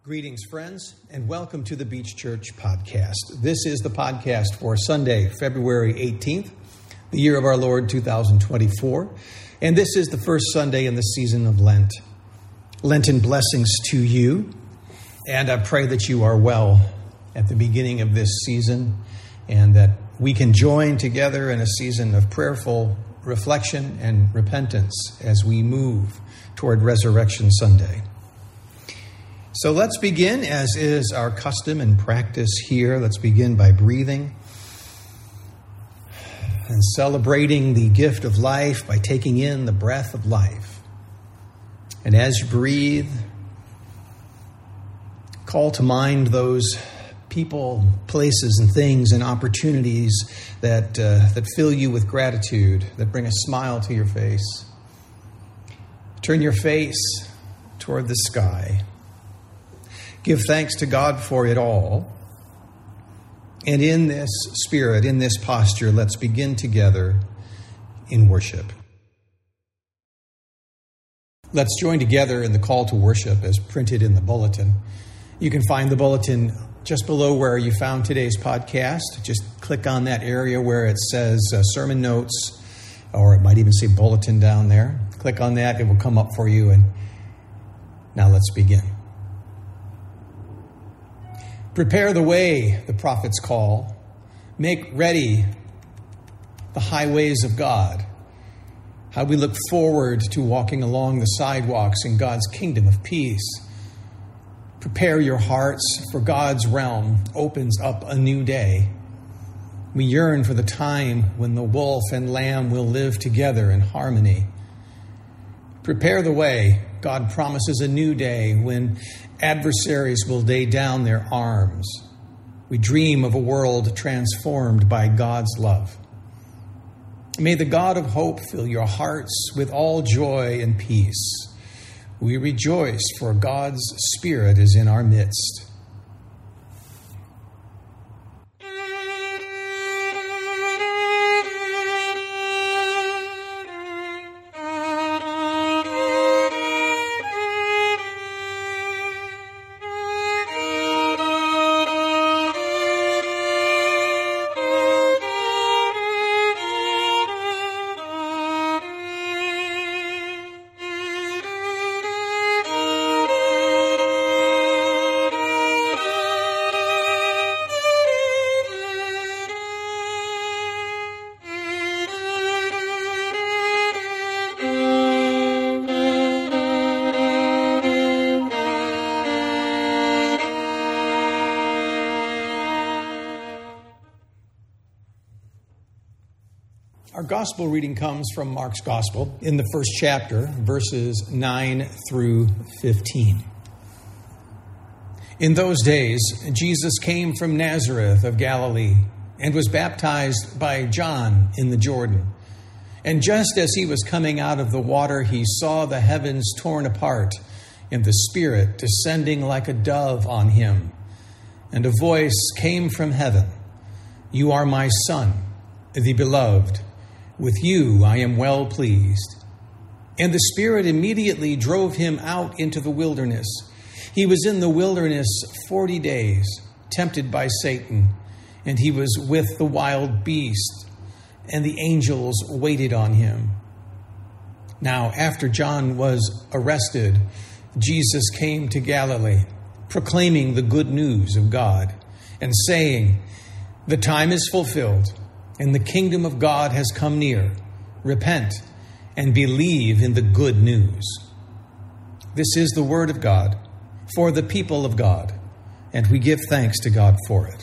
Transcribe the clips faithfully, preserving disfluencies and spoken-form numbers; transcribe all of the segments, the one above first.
Greetings, friends, and welcome to the Beach Church Podcast. This is the podcast for Sunday, February eighteenth, the year of our Lord two thousand twenty-four, and this is the first Sunday in the season of Lent. Lenten blessings to you, and I pray that you are well at the beginning of this season, and that we can join together in a season of prayerful reflection and repentance as we move toward Resurrection Sunday. So let's begin, as is our custom and practice here. Let's begin by breathing and celebrating the gift of life by taking in the breath of life. And as you breathe, call to mind those people, places, and things and opportunities that uh, that fill you with gratitude, that bring a smile to your face. Turn your face toward the sky. Give thanks to God for it all. And in this spirit, in this posture, let's begin together in worship. Let's join together in the call to worship as printed in the bulletin. You can find the bulletin just below where you found today's podcast. Just click on that area where it says uh, sermon notes, or it might even say bulletin down there. Click on that, it will come up for you. And now let's begin. Prepare the way, the prophets call. Make ready the highways of God. How we look forward to walking along the sidewalks in God's kingdom of peace. Prepare your hearts, for God's realm opens up a new day. We yearn for the time when the wolf and lamb will live together in harmony. Prepare the way. God promises a new day when adversaries will lay down their arms. We dream of a world transformed by God's love. May the God of hope fill your hearts with all joy and peace. We rejoice, for God's Spirit is in our midst. Our gospel reading comes from Mark's gospel in the first chapter, verses nine through fifteen. In those days, Jesus came from Nazareth of Galilee and was baptized by John in the Jordan. And just as he was coming out of the water, he saw the heavens torn apart and the Spirit descending like a dove on him. And a voice came from heaven, "You are my Son, the beloved. With you I am well pleased." And the Spirit immediately drove him out into the wilderness. He was in the wilderness forty days, tempted by Satan, and he was with the wild beast, and the angels waited on him. Now, after John was arrested, Jesus came to Galilee, proclaiming the good news of God, and saying, "The time is fulfilled, and the kingdom of God has come near. Repent and believe in the good news." This is the word of God for the people of God, and we give thanks to God for it.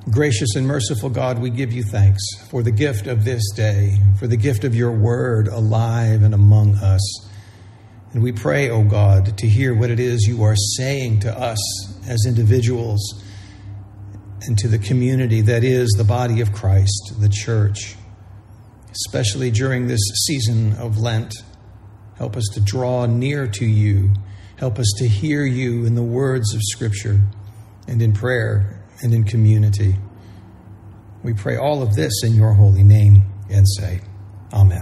Gracious and merciful God, we give you thanks for the gift of this day, for the gift of your word alive and among us. And we pray, O God, to hear what it is you are saying to us as individuals and to the community that is the body of Christ, the church, especially during this season of Lent. Help us to draw near to you. Help us to hear you in the words of Scripture and in prayer and in community. We pray all of this in your holy name and say, Amen.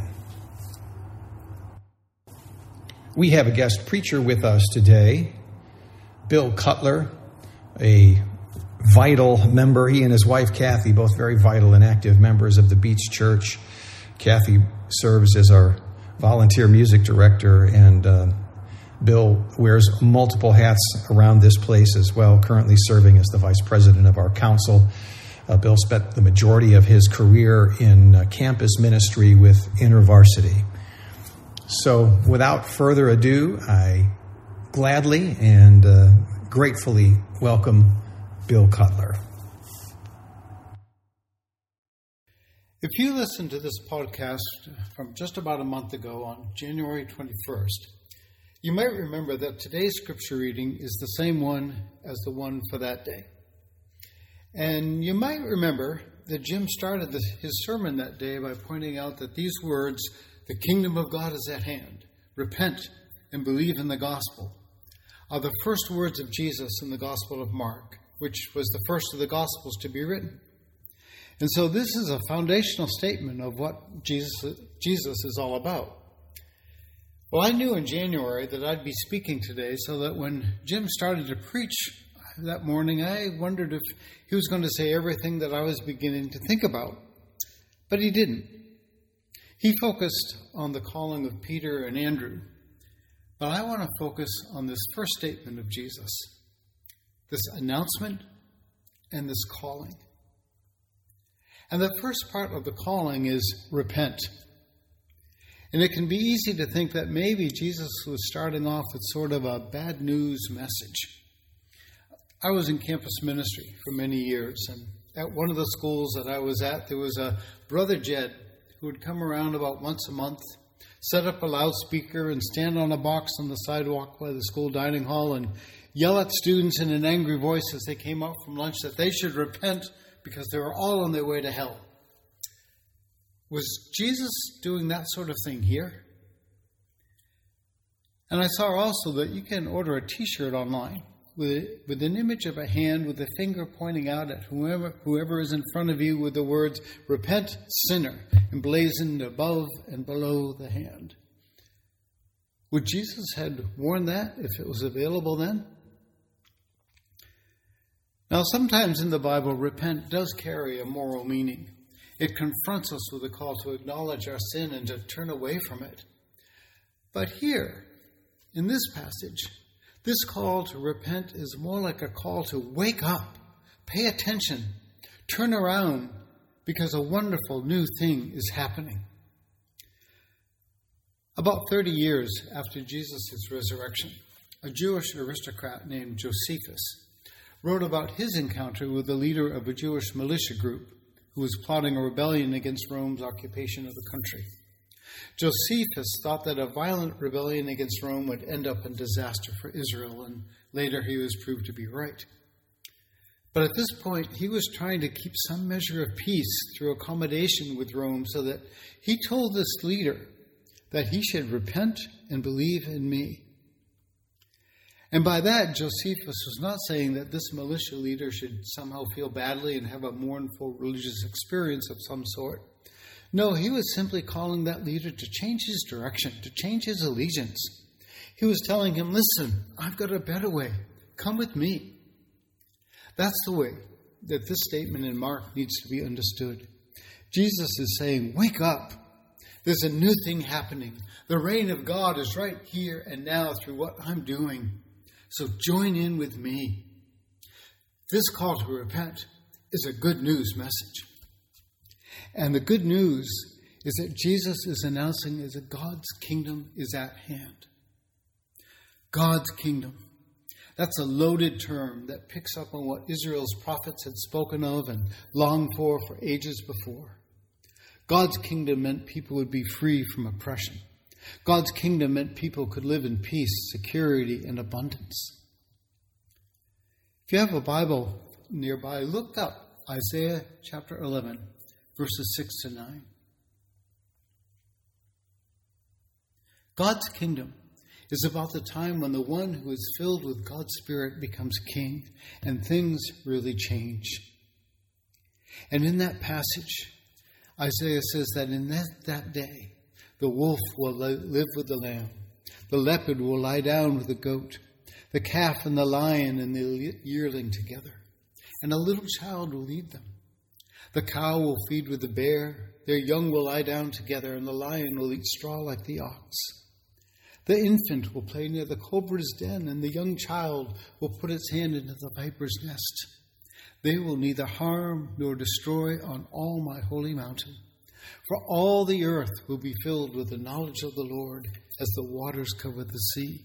We have a guest preacher with us today, Bill Cutler, a vital member. He and his wife, Kathy, both very vital and active members of the Beach Church. Kathy serves as our volunteer music director, and uh, Bill wears multiple hats around this place as well, currently serving as the vice president of our council. Uh, Bill spent the majority of his career in uh, campus ministry with InterVarsity. So without further ado, I gladly and uh, gratefully welcome Bill Cutler. If you listened to this podcast from just about a month ago on January twenty-first, you might remember that today's scripture reading is the same one as the one for that day. And you might remember that Jim started the, his sermon that day by pointing out that these words, "The kingdom of God is at hand, repent and believe in the gospel," are the first words of Jesus in the Gospel of Mark, which was the first of the Gospels to be written. And so this is a foundational statement of what Jesus, Jesus is all about. Well, I knew in January that I'd be speaking today, so that when Jim started to preach that morning, I wondered if he was going to say everything that I was beginning to think about. But he didn't. He focused on the calling of Peter and Andrew. But I want to focus on this first statement of Jesus, this announcement and this calling. And the first part of the calling is repent. And it can be easy to think that maybe Jesus was starting off with sort of a bad news message. I was in campus ministry for many years, and at one of the schools that I was at, there was a Brother Jed who would come around about once a month, set up a loudspeaker and stand on a box on the sidewalk by the school dining hall and yell at students in an angry voice as they came out from lunch that they should repent because they were all on their way to hell. Was Jesus doing that sort of thing here? And I saw also that you can order a t-shirt online with, with an image of a hand with a finger pointing out at whoever, whoever is in front of you with the words, "Repent, sinner," emblazoned above and below the hand. Would Jesus have worn that if it was available then? Now, sometimes in the Bible, repent does carry a moral meaning. It confronts us with a call to acknowledge our sin and to turn away from it. But here, in this passage, this call to repent is more like a call to wake up, pay attention, turn around, because a wonderful new thing is happening. About thirty years after Jesus' resurrection, a Jewish aristocrat named Josephus wrote about his encounter with the leader of a Jewish militia group who was plotting a rebellion against Rome's occupation of the country. Josephus thought that a violent rebellion against Rome would end up in disaster for Israel, and later he was proved to be right. But at this point, he was trying to keep some measure of peace through accommodation with Rome, so that he told this leader that he should repent and believe in me. And by that, Josephus was not saying that this militia leader should somehow feel badly and have a mournful religious experience of some sort. No, he was simply calling that leader to change his direction, to change his allegiance. He was telling him, "Listen, I've got a better way. Come with me." That's the way that this statement in Mark needs to be understood. Jesus is saying, wake up. There's a new thing happening. The reign of God is right here and now through what I'm doing. So join in with me. This call to repent is a good news message. And the good news is that Jesus is announcing that God's kingdom is at hand. God's kingdom. That's a loaded term that picks up on what Israel's prophets had spoken of and longed for for ages before. God's kingdom meant people would be free from oppression. God's kingdom meant people could live in peace, security, and abundance. If you have a Bible nearby, look up Isaiah chapter eleven, verses six to nine. God's kingdom is about the time when the one who is filled with God's Spirit becomes king and things really change. And in that passage, Isaiah says that in that, that day, the wolf will live with the lamb, the leopard will lie down with the goat, the calf and the lion and the yearling together, and a little child will lead them. The cow will feed with the bear, their young will lie down together, and the lion will eat straw like the ox. The infant will play near the cobra's den, and the young child will put its hand into the viper's nest. They will neither harm nor destroy on all my holy mountain. For all the earth will be filled with the knowledge of the Lord as the waters cover the sea.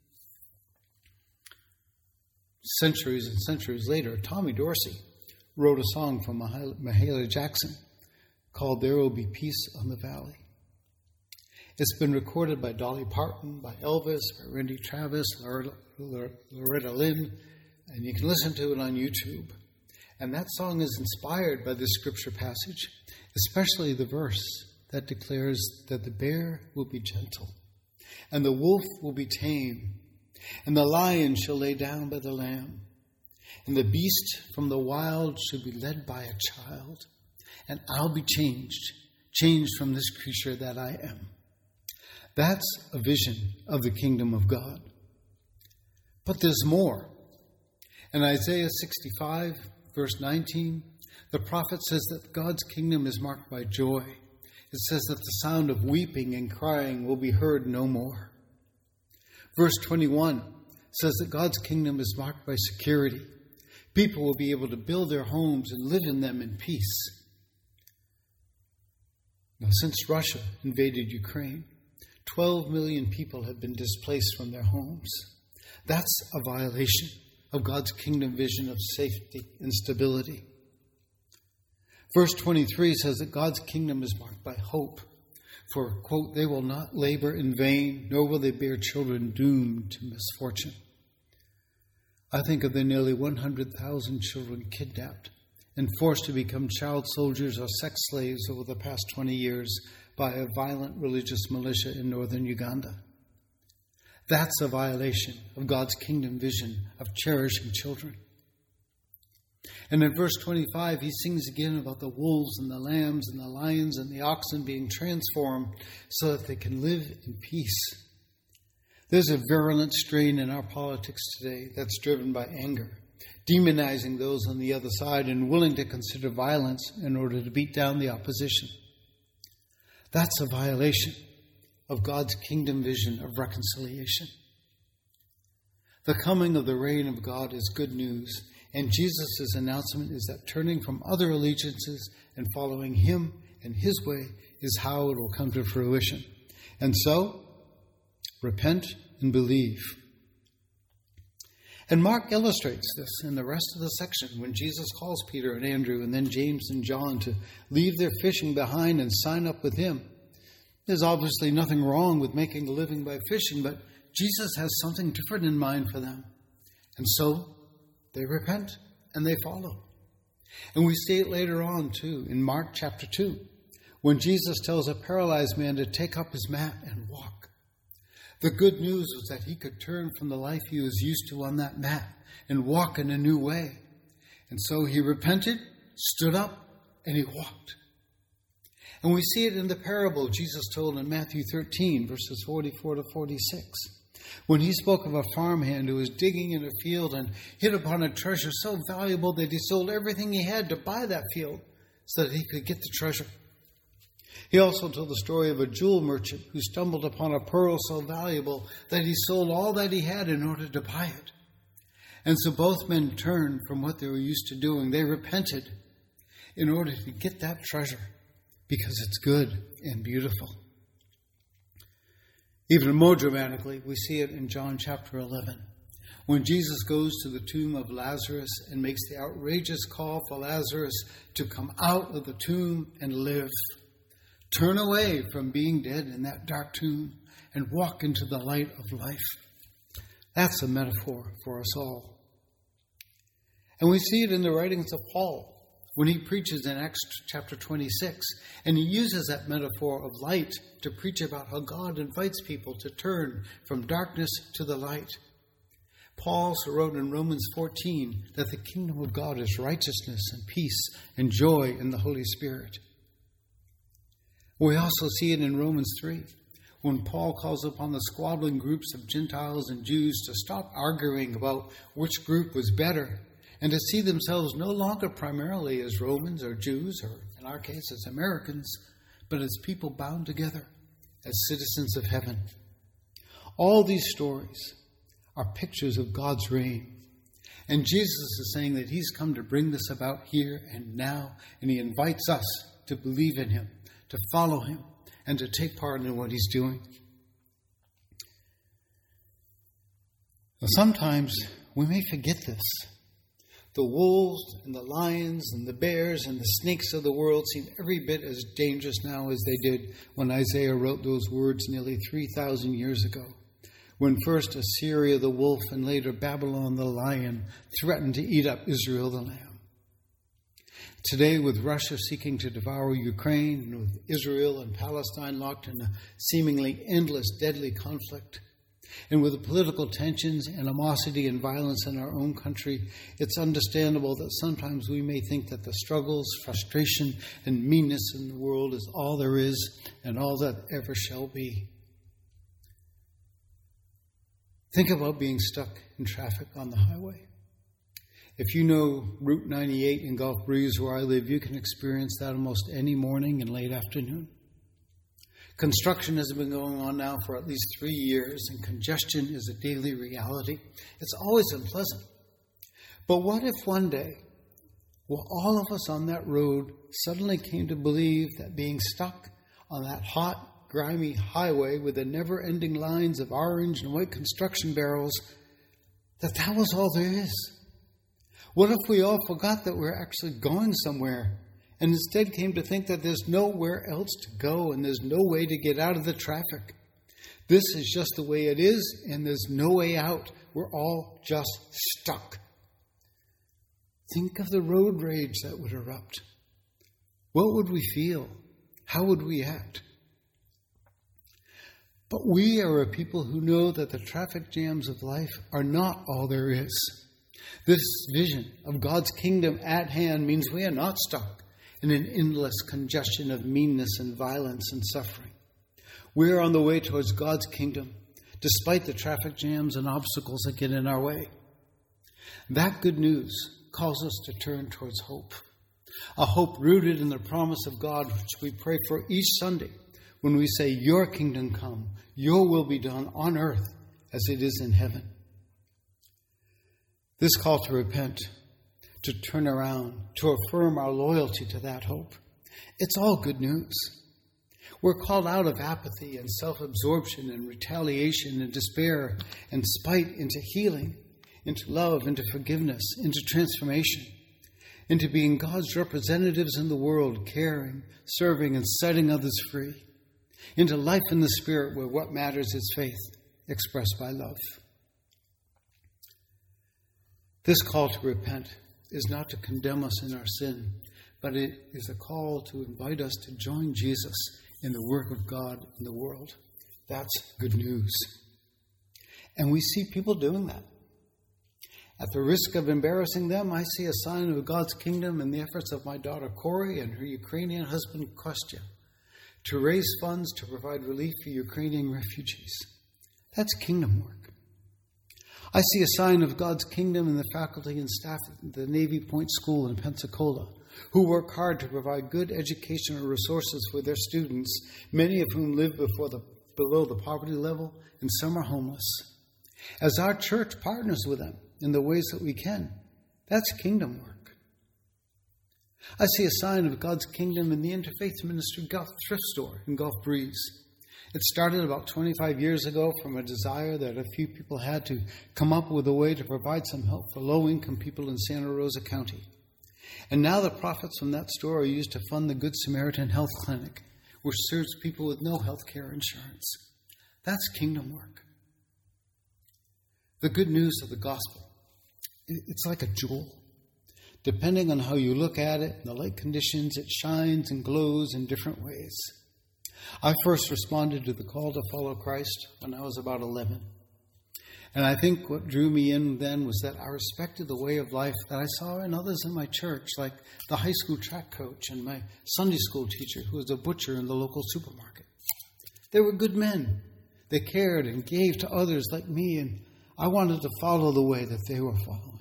Centuries and centuries later, Tommy Dorsey wrote a song from Mahalia Jackson called There Will Be Peace on the Valley. It's been recorded by Dolly Parton, by Elvis, by Randy Travis, Loretta, Loretta Lynn, and you can listen to it on YouTube. And that song is inspired by this scripture passage, especially the verse that declares that the bear will be gentle, and the wolf will be tame, and the lion shall lay down by the lamb, and the beast from the wild shall be led by a child, and I'll be changed, changed from this creature that I am. That's a vision of the kingdom of God. But there's more. In Isaiah sixty-five, verse nineteen, the prophet says that God's kingdom is marked by joy. It says that the sound of weeping and crying will be heard no more. Verse twenty-one says that God's kingdom is marked by security. People will be able to build their homes and live in them in peace. Now, since Russia invaded Ukraine, twelve million people have been displaced from their homes. That's a violation of God's kingdom vision of safety and stability. Verse twenty-three says that God's kingdom is marked by hope. For, quote, they will not labor in vain, nor will they bear children doomed to misfortune. I think of the nearly one hundred thousand children kidnapped and forced to become child soldiers or sex slaves over the past twenty years by a violent religious militia in northern Uganda. That's a violation of God's kingdom vision of cherishing children. And in verse twenty-five, he sings again about the wolves and the lambs and the lions and the oxen being transformed so that they can live in peace. There's a virulent strain in our politics today that's driven by anger, demonizing those on the other side and willing to consider violence in order to beat down the opposition. That's a violation of God's kingdom vision of reconciliation. The coming of the reign of God is good news, and Jesus' announcement is that turning from other allegiances and following him and his way is how it will come to fruition. And so, repent and believe. And Mark illustrates this in the rest of the section when Jesus calls Peter and Andrew and then James and John to leave their fishing behind and sign up with him. There's obviously nothing wrong with making a living by fishing, but Jesus has something different in mind for them. And so they repent and they follow. And we see it later on too in Mark chapter two, when Jesus tells a paralyzed man to take up his mat and walk. The good news was that he could turn from the life he was used to on that mat and walk in a new way. And so he repented, stood up, and he walked. And we see it in the parable Jesus told in Matthew thirteen, verses forty-four to forty-six, when he spoke of a farmhand who was digging in a field and hit upon a treasure so valuable that he sold everything he had to buy that field so that he could get the treasure. He also told the story of a jewel merchant who stumbled upon a pearl so valuable that he sold all that he had in order to buy it. And so both men turned from what they were used to doing. They repented in order to get that treasure because it's good and beautiful. Even more dramatically, we see it in John chapter eleven, When Jesus goes to the tomb of Lazarus and makes the outrageous call for Lazarus to come out of the tomb and live, turn away from being dead in that dark tomb and walk into the light of life. That's a metaphor for us all. And we see it in the writings of Paul when he preaches in Acts chapter twenty-six. And he uses that metaphor of light to preach about how God invites people to turn from darkness to the light. Paul also wrote in Romans fourteen that the kingdom of God is righteousness and peace and joy in the Holy Spirit. We also see it in Romans three, when Paul calls upon the squabbling groups of Gentiles and Jews to stop arguing about which group was better and to see themselves no longer primarily as Romans or Jews, or in our case as Americans, but as people bound together as citizens of heaven. All these stories are pictures of God's reign. And Jesus is saying that he's come to bring this about here and now, and he invites us to believe in him, to follow him, and to take part in what he's doing. Now, sometimes we may forget this. The wolves and the lions and the bears and the snakes of the world seem every bit as dangerous now as they did when Isaiah wrote those words nearly three thousand years ago, when first Assyria the wolf and later Babylon the lion threatened to eat up Israel the lamb. Today, with Russia seeking to devour Ukraine and with Israel and Palestine locked in a seemingly endless, deadly conflict, and with the political tensions, animosity, and violence in our own country, it's understandable that sometimes we may think that the struggles, frustration, and meanness in the world is all there is and all that ever shall be. Think about being stuck in traffic on the highway. If you know Route ninety-eight in Gulf Breeze where I live, you can experience that almost any morning and late afternoon. Construction has been going on now for at least three years, and congestion is a daily reality. It's always unpleasant. But what if one day, well, all of us on that road suddenly came to believe that being stuck on that hot, grimy highway with the never-ending lines of orange and white construction barrels, that that was all there is? What if we all forgot that we're actually going somewhere and instead came to think that there's nowhere else to go and there's no way to get out of the traffic? This is just the way it is, and there's no way out. We're all just stuck. Think of the road rage that would erupt. What would we feel? How would we act? But we are a people who know that the traffic jams of life are not all there is. This vision of God's kingdom at hand means we are not stuck in an endless congestion of meanness and violence and suffering. We are on the way towards God's kingdom, despite the traffic jams and obstacles that get in our way. That good news calls us to turn towards hope, a hope rooted in the promise of God, which we pray for each Sunday when we say, "Your kingdom come, your will be done on earth as it is in heaven." This call to repent, to turn around, to affirm our loyalty to that hope, it's all good news. We're called out of apathy and self-absorption and retaliation and despair and spite into healing, into love, into forgiveness, into transformation, into being God's representatives in the world, caring, serving, and setting others free, into life in the Spirit where what matters is faith expressed by love. This call to repent is not to condemn us in our sin, but it is a call to invite us to join Jesus in the work of God in the world. That's good news. And we see people doing that. At the risk of embarrassing them, I see a sign of God's kingdom in the efforts of my daughter Corey and her Ukrainian husband Kostya to raise funds to provide relief for Ukrainian refugees. That's kingdom work. I see a sign of God's kingdom in the faculty and staff at the Navy Point School in Pensacola, who work hard to provide good educational resources for their students, many of whom live before the, below the poverty level, and some are homeless. As our church partners with them in the ways that we can, that's kingdom work. I see a sign of God's kingdom in the Interfaith Ministry Gulf Thrift Store in Gulf Breeze. It started about twenty-five years ago from a desire that a few people had to come up with a way to provide some help for low-income people in Santa Rosa County. And now the profits from that store are used to fund the Good Samaritan Health Clinic, which serves people with no health care insurance. That's kingdom work. The good news of the gospel, it's like a jewel. Depending on how you look at it, in the light conditions, it shines and glows in different ways. I first responded to the call to follow Christ when I was about eleven. And I think what drew me in then was that I respected the way of life that I saw in others in my church, like the high school track coach and my Sunday school teacher who was a butcher in the local supermarket. They were good men. They cared and gave to others like me, and I wanted to follow the way that they were following.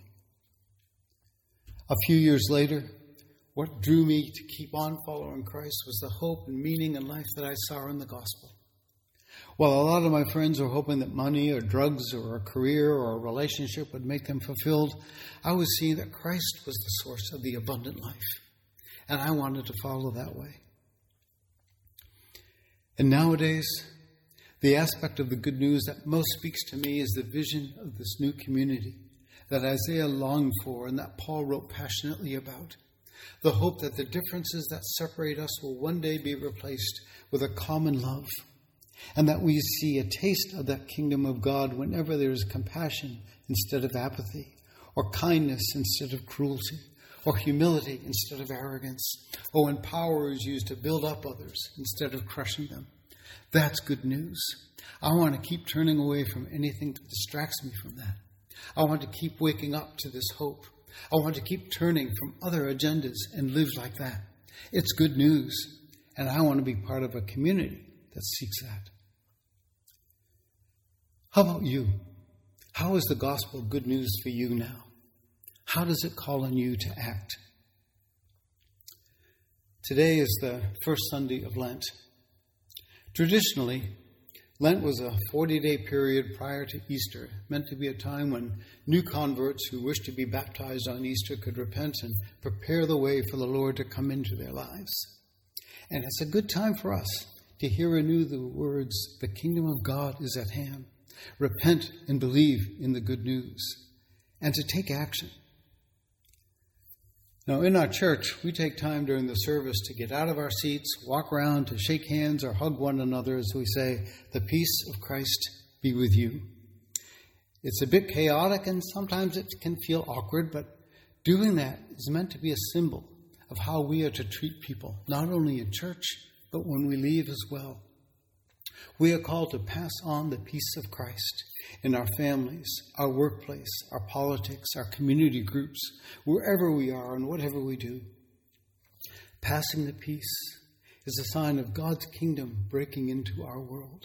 A few years later, what drew me to keep on following Christ was the hope and meaning in life that I saw in the gospel. While a lot of my friends were hoping that money or drugs or a career or a relationship would make them fulfilled, I was seeing that Christ was the source of the abundant life, and I wanted to follow that way. And nowadays, the aspect of the good news that most speaks to me is the vision of this new community that Isaiah longed for and that Paul wrote passionately about. The hope that the differences that separate us will one day be replaced with a common love, and that we see a taste of that kingdom of God whenever there is compassion instead of apathy, or kindness instead of cruelty, or humility instead of arrogance, or when power is used to build up others instead of crushing them. That's good news. I want to keep turning away from anything that distracts me from that. I want to keep waking up to this hope. I want to keep turning from other agendas and live like that. It's good news, and I want to be part of a community that seeks that. How about you? How is the gospel good news for you now? How does it call on you to act? Today is the first Sunday of Lent. Traditionally, Lent was a forty-day period prior to Easter, meant to be a time when new converts who wished to be baptized on Easter could repent and prepare the way for the Lord to come into their lives. And it's a good time for us to hear anew the words, "The kingdom of God is at hand. Repent and believe in the good news," and to take action. Now, in our church, we take time during the service to get out of our seats, walk around, to shake hands or hug one another as we say, "The peace of Christ be with you." It's a bit chaotic and sometimes it can feel awkward, but doing that is meant to be a symbol of how we are to treat people, not only in church, but when we leave as well. We are called to pass on the peace of Christ in our families, our workplace, our politics, our community groups, wherever we are and whatever we do. Passing the peace is a sign of God's kingdom breaking into our world.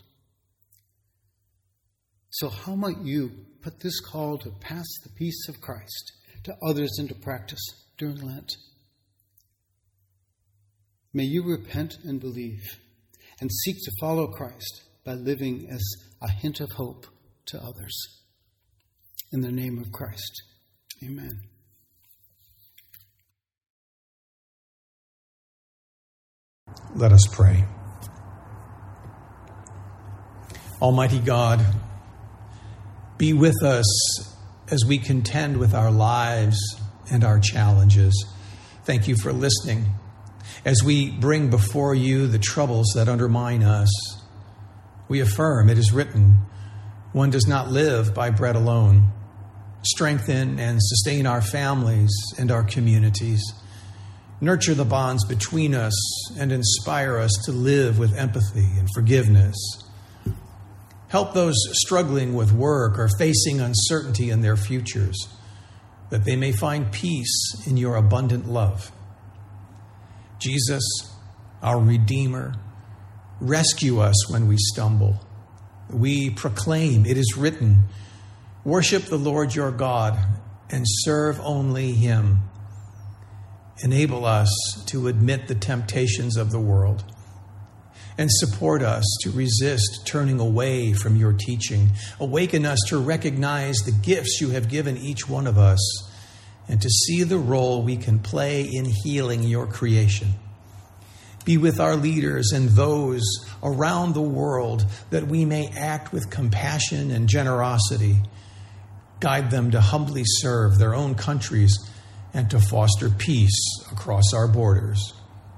So how might you put this call to pass the peace of Christ to others into practice during Lent? May you repent and believe and seek to follow Christ by living as a hint of hope to others. In the name of Christ, amen. Let us pray. Almighty God, be with us as we contend with our lives and our challenges. Thank you for listening. As we bring before you the troubles that undermine us, we affirm it is written, one does not live by bread alone. Strengthen and sustain our families and our communities. Nurture the bonds between us and inspire us to live with empathy and forgiveness. Help those struggling with work or facing uncertainty in their futures, that they may find peace in your abundant love. Jesus, our Redeemer, rescue us when we stumble. We proclaim, it is written, worship the Lord your God and serve only him. Enable us to admit the temptations of the world and support us to resist turning away from your teaching. Awaken us to recognize the gifts you have given each one of us and to see the role we can play in healing your creation. Be with our leaders and those around the world, that we may act with compassion and generosity. Guide them to humbly serve their own countries and to foster peace across our borders.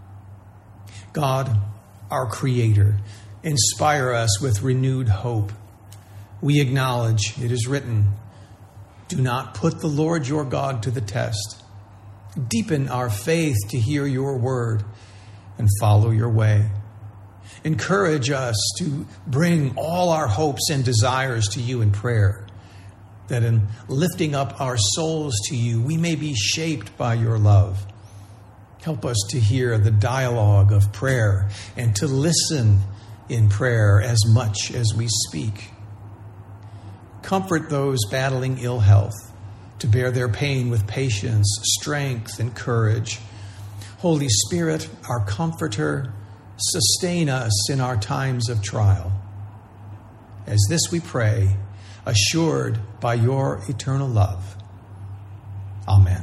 God, our Creator, inspire us with renewed hope. We acknowledge it is written, "Do not put the Lord your God to the test." Deepen our faith to hear your word and follow your way. Encourage us to bring all our hopes and desires to you in prayer, that in lifting up our souls to you, we may be shaped by your love. Help us to hear the dialogue of prayer and to listen in prayer as much as we speak. Comfort those battling ill health, to bear their pain with patience, strength, and courage. Holy Spirit, our comforter, sustain us in our times of trial. As this we pray, assured by your eternal love. Amen.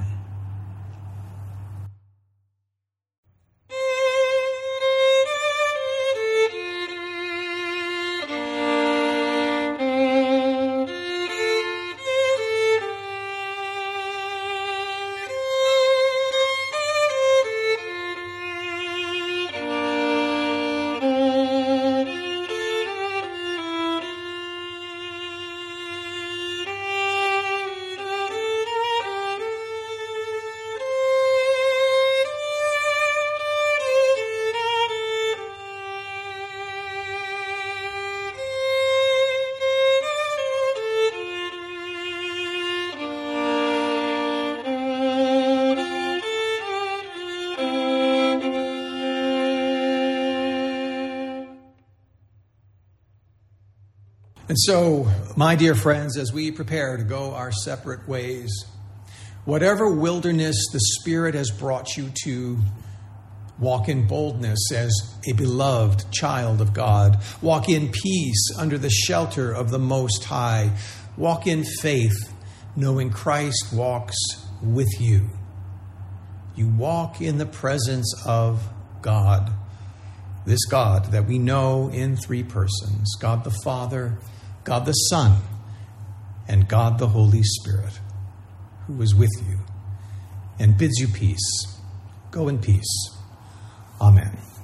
And so, my dear friends, as we prepare to go our separate ways, whatever wilderness the Spirit has brought you to, walk in boldness as a beloved child of God. Walk in peace under the shelter of the Most High. Walk in faith, knowing Christ walks with you. You walk in the presence of God. This God that we know in three persons, God the Father, God the Son, and God the Holy Spirit, who is with you and bids you peace. Go in peace. Amen.